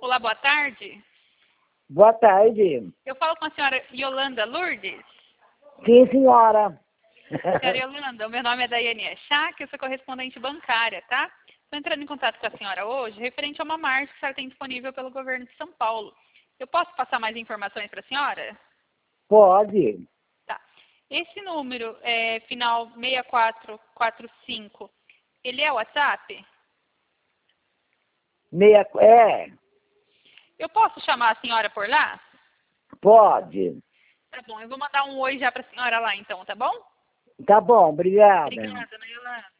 Olá, boa tarde. Boa tarde. Eu falo com a senhora Yolanda Lourdes. Sim, senhora. Senhora Yolanda, o meu nome é Daiane Echac, eu sou correspondente bancária, tá? Estou entrando em contato com a senhora hoje, referente a uma marcha que a senhora tem disponível pelo governo de São Paulo. Eu posso passar mais informações para a senhora? Pode. Tá. Esse número, final 6445, ele é o WhatsApp? É, Eu posso chamar a senhora por lá? pode. Tá bom, eu vou mandar um oi já para a senhora lá então, tá bom? Tá bom, obrigada. Obrigada, Ana Yolanda.